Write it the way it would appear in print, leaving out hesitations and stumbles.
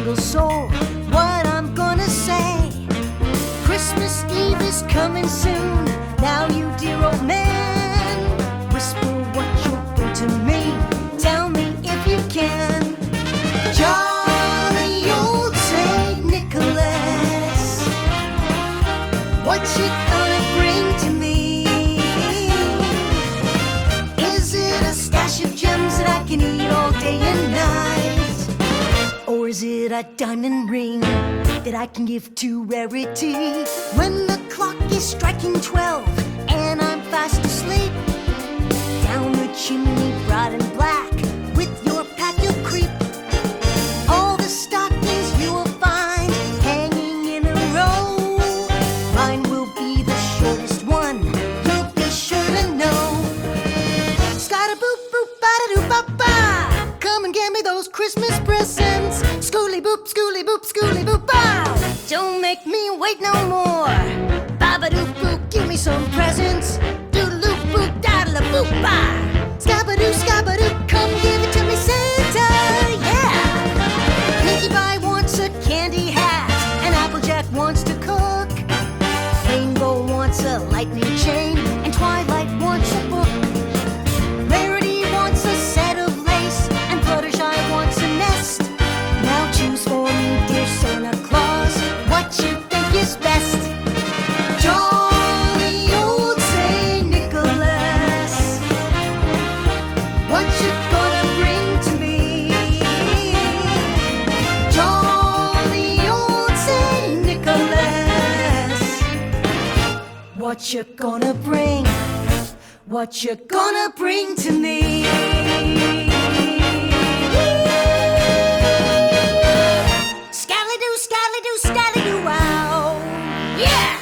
little soul what I'm gonna say. Christmas Eve is coming soon. Now you dear old man, whisper what you'll bring to me. Tell me if you can. Jolly old Saint Nicholas, what you gonna bring to me? Is it a stash of gems that I can eat all day and night? Or is it a diamond ring that I can give to Rarity? When the clock is striking 12 and I'm fast asleep, down the chimney broad and black, with your pack you'll creep. All the stockings you will find hanging in a row. Mine will be the shortest one, you'll be sure to know. Sky-da-boop, boop, ba-da-doo-ba-ba, come and get me those Christmas presents. Schooly-boop, schooly-boop, schooly-boop-bow, don't make me wait no more. Ba-ba-doop-boop, give me some presents. Doodle-loop-boop, daddle-a-boop-ba, scabba-doo, scabba-doo, come give it to me, Santa, yeah. Pinkie Pie wants a candy hat, and Applejack wants to cook. Rainbow wants a lightning chain, and Twilight wants a book. Rarity wants a set of lace, and Fluttershy wants a nest. Now choose for me, dear Santa Claus, what you think is best. Jolly old Saint Nicholas, what you gonna bring to me? Jolly old Saint Nicholas, what you gonna bring? What you gonna bring to me? Scally-doo, scally-doo, scally-doo, wow, yeah!